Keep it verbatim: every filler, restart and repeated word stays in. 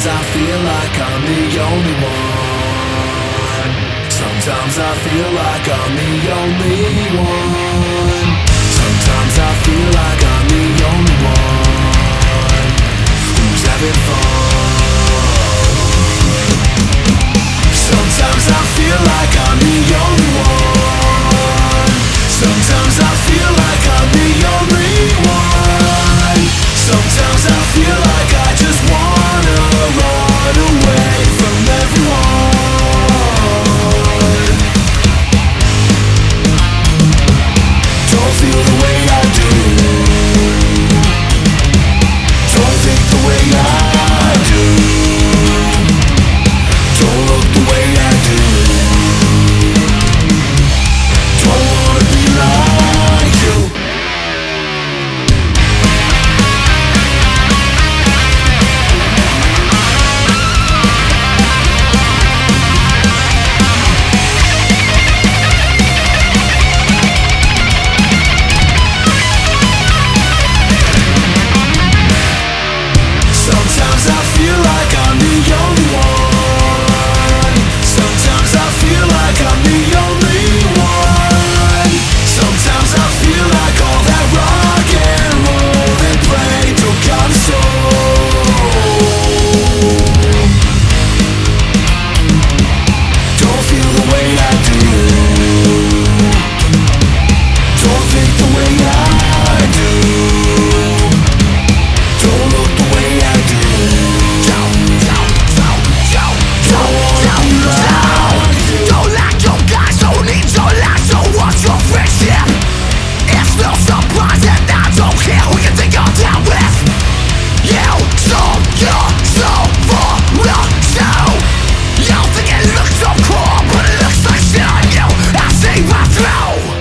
Sometimes I feel like I'm the only one. Sometimes I feel like I'm the only one. Sometimes I feel like I'm the only one who's having fun. Sometimes I feel like I'm the only one. Sometimes I feel like I'm the only one. Sometimes I feel like I just wanna run away from everyone. Don't feel the way I do. Don't think the way I do. Don't look the way I do. Don't wanna be like you. Sometimes I feel like I'm the only one. Sometimes I feel like I'm the only one. Sometimes I feel like all that rock and roll they play took out a soul. Don't feel the way I do. Don't think the way I do. Don't look the way I do. Don't like your guys, don't need your lies, don't want your friendship. It's no surprise that I don't care who you think I'm down with. You sold your soul for the show. You think it looks so cool, but it looks like shit on you. I see right through.